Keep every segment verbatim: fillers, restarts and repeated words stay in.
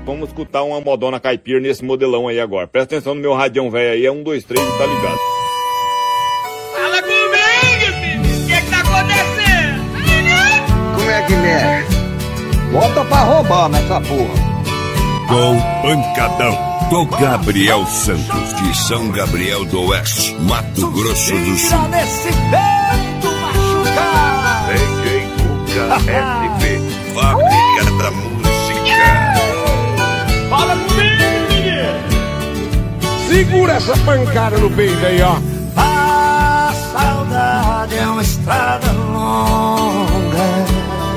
Vamos escutar uma modona caipira nesse modelão aí agora. Presta atenção no meu radião velho aí, é um, dois, três e tá ligado. Fala comigo, filho! O que é que tá acontecendo? Como é que mexe? Bota pra roubar nessa porra. Com pancadão do Gabriel Santos, de São Gabriel do Oeste, Mato Grosso do Sul. Nesse peito machucado. D J Cuca S P, fábrica da música. Fala comigo, menino! Segura essa pancada no peito aí, ó. A saudade é uma estrada longa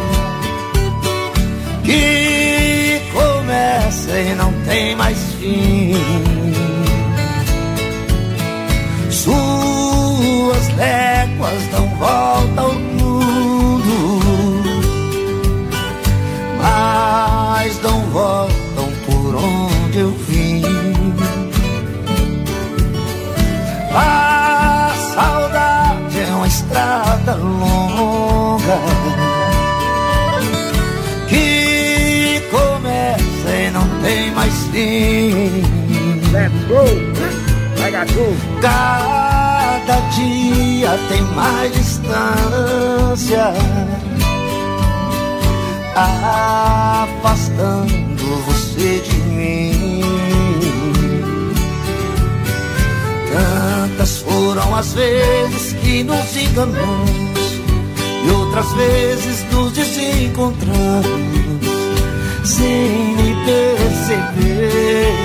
que começa e não tem mais fim. Suas léguas dão volta ao mundo, mas não voltam por onde eu vim. A saudade é uma estrada longa que começa e não tem mais fim. Let's go! Vai, gato! Cada dia tem mais distância, afastando você de mim. Tantas foram as vezes que nos enganamos e outras vezes nos desencontramos sem nem perceber.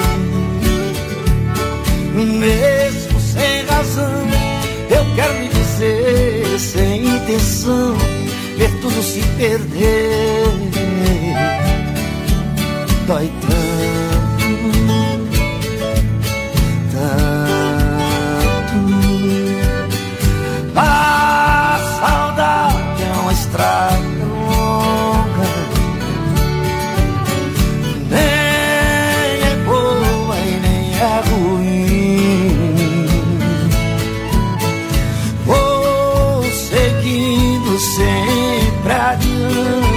Mesmo sem razão, eu quero me dizer, sem intenção, ver tudo se perder. Dói tanto, tanto. A saudade é uma estrada longa, nem é boa e nem é ruim. Vou seguindo sempre adiante.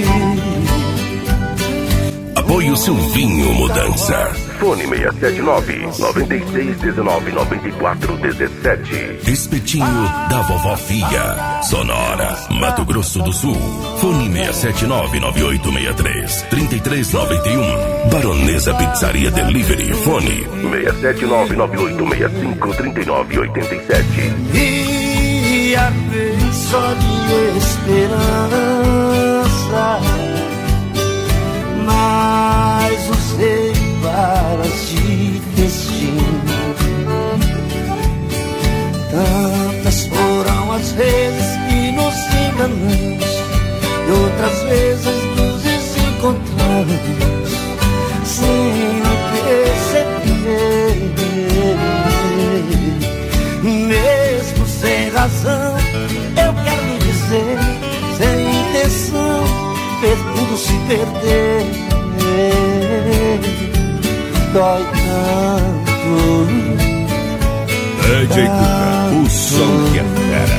Apoio Silvinho Mudança. Fone seis sete nove, nove seis um nove, nove quatro um sete. Espetinho da Vovó Fia. Sonora, Mato Grosso do Sul. Fone seis sete nove, nove oito seis três, três três nove um. Baronesa Pizzaria Delivery. Fone seis sete nove, nove oito seis cinco, três nove oito sete. E a vez só de esperança, mas usei varas de destino. Tantas foram as vezes que nos enganamos e outras vezes nos desencontramos sem perceber. Mesmo sem razão, eu quero me dizer, sem intenção, ver tudo se perder. Dói tanto. D J Cuca, o som que é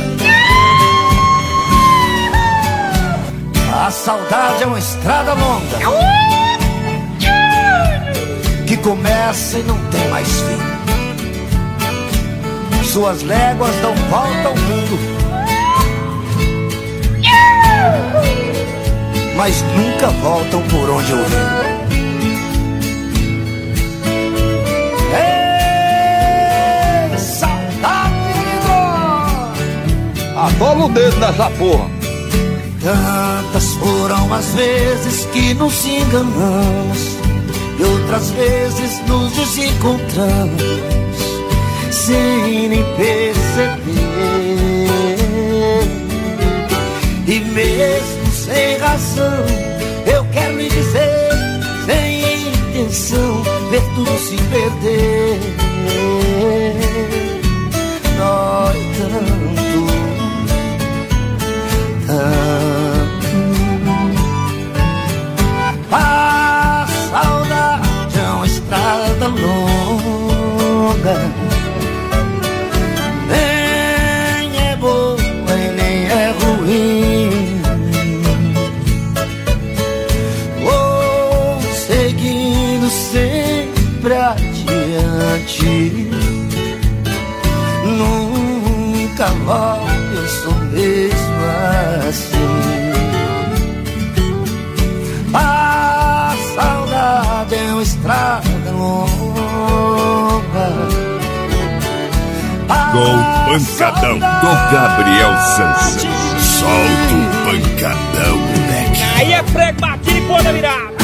fera. A saudade é uma estrada longa que começa e não tem mais fim. Suas léguas dão volta ao mundo, mas nunca voltam por onde eu vim. Ei, saudade, atola o dedo nessa porra. Tantas foram as vezes que nos enganamos e outras vezes nos desencontramos sem nem perceber. E mesmo sem razão, eu quero me dizer, sem intenção, ver tudo se perder. Dói tanto, tanto. A saudade é uma estrada longa, nem é boa e nem é ruim. Vou seguir sempre adiante. Nunca volto, eu sou mesmo assim. A saudade é uma estrada longa. Gol pancadão do Gabriel Santos. Solta o pancadão, moleque. Aí é prego, batido e pô na virada.